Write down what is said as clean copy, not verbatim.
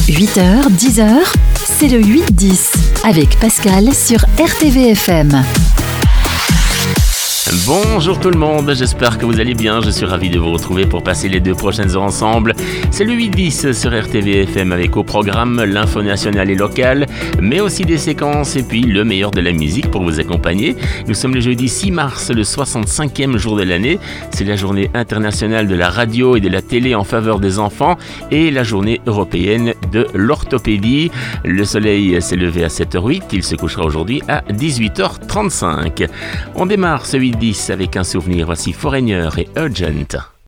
8h, 10h, c'est le 8-10 avec Pascal sur RTV-FM. Bonjour tout le monde, j'espère que vous allez bien, je suis ravi de vous retrouver pour passer les 2 prochaines heures ensemble. C'est le 8-10 sur RTV-FM avec au programme l'info nationale et locale, mais aussi des séquences et puis le meilleur de la musique pour vous accompagner. Nous sommes le jeudi 6 mars, le 65e jour de l'année. C'est la journée internationale de la radio et de la télé en faveur des enfants et la journée européenne de l'orthopédie. Le soleil s'est levé à 7h08, il se couchera aujourd'hui à 18h35. On démarre ce 8-10 avec un souvenir, voici Foreigner et Urgent.